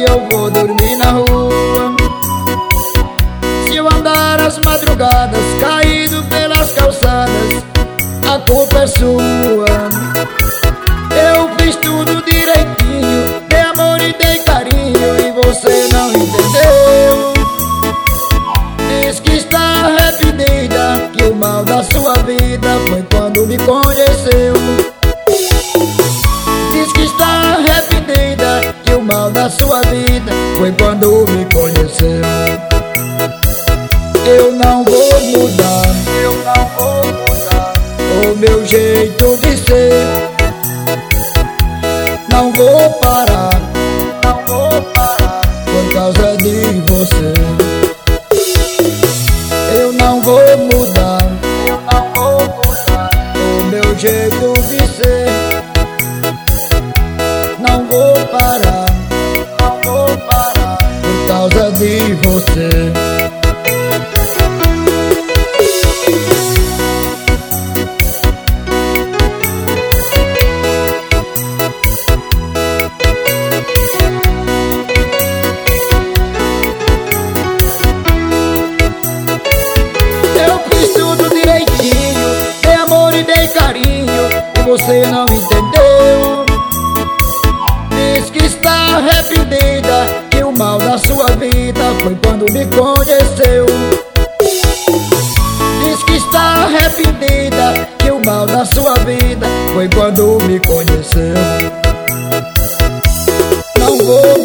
eu vou dormir na rua. Se eu andar às madrugadas, caído pelas calçadas, a culpa é sua. Eu fiz tudo direitinho, dei amor e dei carinho, e você não entendeu. Diz que está arrependida, que o mal da sua vida foi quando me conheceu. Diz que está arrependida, que o mal da sua vida foi quando me conheceu. Eu não vou mudar, eu não vou mudar o meu jeito de ser. Não vou parar, não vou parar por causa de você. Eu não vou mudar, eu não vou mudar o meu jeito de ser. Não vou parar, não vou parar por causa de você. Você não entendeu. Diz que está arrependida, que o mal da sua vida foi quando me conheceu. Diz que está arrependida, que o mal da sua vida foi quando me conheceu. Não vou